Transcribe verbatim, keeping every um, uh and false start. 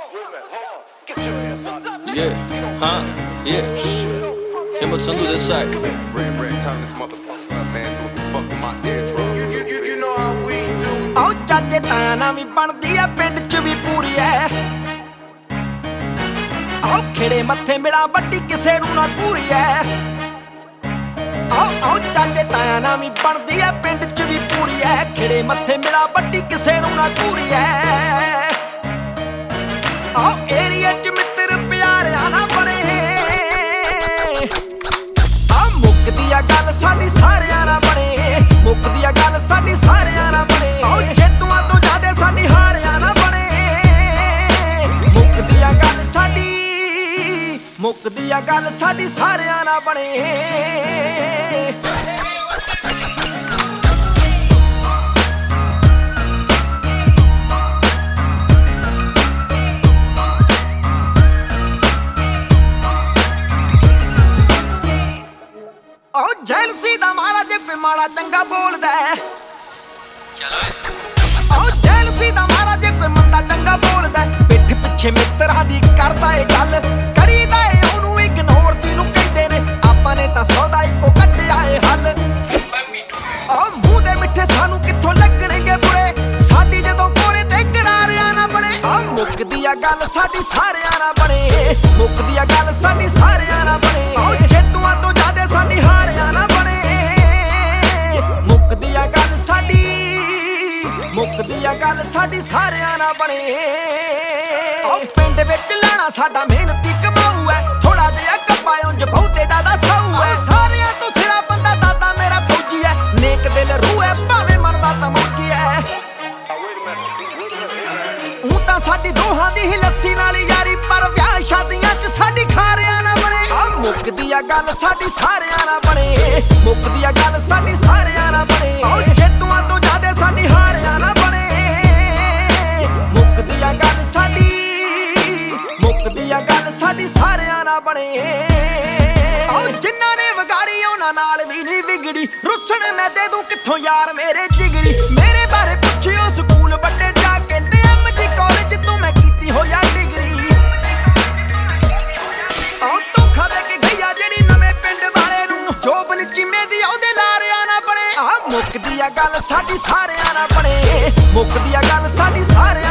Yeah, huh? Yeah. Himmet Sandu this side. Red, red, turn this motherfucker up, man, so we can fuck with my eardrums. You, you, you, you know how we do. Oh, ਚਾਚੇ ਤਾਇਆ ਨਾਲ ਵੀ ਬਣਦੀ ਐ ਪਿੰਡ ਚ ਵੀ ਪੂਰੀ ਐ। ਆਓ ਖੇੜੇ ਮੱਥੇ ਮਿਲਾ ਵੱਡੀ ਕਿਸੇ ਨੂੰ ਨਾ ਪੂਰੀ ਐ। ਆਓ ਆਓ ਚਾਚੇ ਤਾਇਆ ਨਾਲ ਵੀ ਬਣਦੀ ਐ ਪਿੰਡ ਚ ਵੀ ਪੂਰੀ ਐ। ਖੇੜੇ ਮੱਥੇ ਮਿਲਾ ਵੱਡੀ ਕਿਸੇ ਨੂੰ ਨਾ ਪੂਰੀ ਐ। ਆਓ ਏਰੀਆ ਚ ਮਿੱਤਰ ਪਿਆਰਿਆਂ ਨਾ ਬਣੇ। ਆ ਮੁੱਕਦੀ ਆ ਗੱਲ ਸਾਡੀ ਸਾਰਿਆਂ ਨਾਲ ਬਣੇ। ਮੁੱਕਦੀ ਆ ਗੱਲ ਸਾਡੀ ਸਾਰਿਆਂ ਨਾਲ ਬਣੇ। ਆਓ ਜੇਤੂਆਂ ਤੋਂ ਜ਼ਿਆਦਾ ਸਾਡੀ ਹਾਰਿਆਂ ਨਾਲ ਬਣੇ। ਮੁੱਕਦੀ ਆ ਗੱਲ ਸਾਡੀ ਮੁੱਕਦੀ ਆ ਗੱਲ ਸਾਡੀ ਸਾਰਿਆਂ ਨਾਲ ਬਣੇ। ਉਹ ਜੈਲਸੀ ਦਾ ਮਾਰਾ ਜੇ ਕੋਈ ਮਾੜਾ ਚੰਗਾ ਬੋਲਦਾ ਉਹ ਜੈਲਸੀ ਦਾ ਮਾਰਾ ਜੇ ਕੋਈ ਮੰਦਾ ਚੰਗਾ ਬੋਲਦਾ ਪਿੱਠ ਪਿੱਛੇ ਮਿੱਤਰਾਂ ਦੀ ਕਰਦਾ ਏ ਗੱਲ ਕਰੀਦਾ ਏ ਉਹਨੂੰ ਇਗਨੋਰ ਜਿਹਨੂੰ ਕਹਿੰਦੇ ਨੇ ਆਪਾਂ ਨੇ ਤਾਂ ਸੌਦਾ ਇੱਕੋ ਕੱਢਿਆ ਏ ਹੱਲ ਉਹ ਮੂੰਹ ਦੇ ਮਿੱਠੇ ਸਾਨੂੰ ਕਿੱਥੋਂ ਲੱਗਣਗੇ ਬੁਰੇ ਸਾਡੀ ਜਦੋਂ ਕੋਰੇ ਤੇ ਕਰਾਰਿਆਂ ਨਾ ਬਣੇ ਆ ਮੁੱਕਦੀ ਆ ਗੱਲ ਸਾਡੀ ਸਾਰਿਆਂ ਨਾਲ ਬਣੇ ਮੁੱਕਦੀ ਆ ਗੱਲ ਸਾਡੀ ਸਾਰਿਆਂ ਨਾਲ ਬਣੇ ਉਹ ਜੇਤੂਆਂ ਤੋਂ ਜ਼ਿਆਦਾ ਸਾਡੀ ਹਾਰਿਆਂ ਨਾਲ ਬਣੇ ਮੁੱਕਦੀ ਆ ਗੱਲ ਸਾਡੀ ਮੁੱਕਦੀ ਆ ਗੱਲ ਸਾਡੀ ਸਾਰਿਆਂ ਨਾਲ ਬਣੇ ਉਹ ਪਿੰਡ ਵਿੱਚ ਲਾਣਾ ਸਾਡਾ ਮਿਹਨਤੀ ਕਮਾਊ ਐ ਥੋੜਾ ਜਿਹਾ ਕੱਪਾ ਉਂਝ ਬਹੁਤੇ ਦਾ ਸਾਊ ਐ ਸਾਰਿਆਂ ਤੋਂ ਸਿਰਾ ਬੰਦਾ ਦਾਦਾ ਮੇਰਾ ਫੌਜੀ ਐ ਨੇਕ ਦਿਲ ਰੂਹ ਐ ਭਾਵੇਂ ਮਰਦਾ ਤਾਂ ਮੌਜੀ ਐ ਉਹ ਤਾਂ ਸਾਡੀ ਦੋਹਾਂ ਦੀ ਹੀ ਲੱਸੀ ਨਾਲ ਯਾਰੀ ਪਰ ਵਿਆਹ ਸ਼ਾਦੀਆਂ ਚ ਸਾਡੀ ਖਾਰਿਆਂ ਨਾ ਬਣੇ ਆ ਮੁੱਕਦੀ ਆ ਗੱਲ ਸਾਡੀ ਸਾਰਿਆਂ ਨਾਲ ਬਣੇ ਮੁੱਕਦੀ ਆ ਗੱਲ ਸਾਡੀ ਸਾਰਿਆਂ ਨਾਲ ਬਣੇ ਉਹ ਜੇਤੂਆਂ ਤੋਂ ਜ਼ਿਆਦਾ ਸਾਡੀ ਹਾਰਿਆਂ ਨਾਲ ਬਣੇ ਮੁੱਕਦੀ ਆ ਗੱਲ ਸਾਡੀ ਮੁੱਕਦੀ ਆ ਗੱਲ ਸਾਡੀ ਸਾਰਿਆਂ ਨਾਲ ਬਣੇ ਉਹ ਜਿਨ੍ਹਾਂ ਨੇ ਵਿਗਾੜੀ ਉਹਨਾਂ ਨਾਲ ਵੀ ਨਹੀਂ ਵਿਗੜੀ ਰੁੱਸਣ ਮੈਂ ਦੇ ਦੂੰ ਕਿੱਥੋਂ ਯਾਰ ਮੇਰੇ ਜਿਗਰੀ ਮੇਰੇ ਬਾਰੇ ਪੁੱਛਿਓ ਸਕੂਲ ਵੱਡੇ ਜਾ ਕੇ ਤੇ ਐਮਜੀ ਕਾਲਜ ਤੋਂ ਮੈਂ ਕੀਤੀ ਹੋਇਆ ਡਿਗਰੀ ਉਹ ਧੋਖਾ ਦੇ ਕੇ ਗਈਆ ਜਿਹੜੀ ਨਵੇਂ ਪਿੰਡ ਵਾਲੇ ਨੂੰ ਜੋਬਨ ਚੀਮੇ ਦੀ ਉਹਦੇ ਲਾਰਿਆਂ ਨਾ ਬਣੇ ਆ ਮੁੱਕਦੀ ਆ ਗੱਲ ਸਾਡੀ ਸਾਰਿਆਂ ਨਾਲ ਬਣੇ ਮੁੱਕਦੀ ਆ ਗੱਲ ਸਾਡੀ ਸਾਰਿਆਂ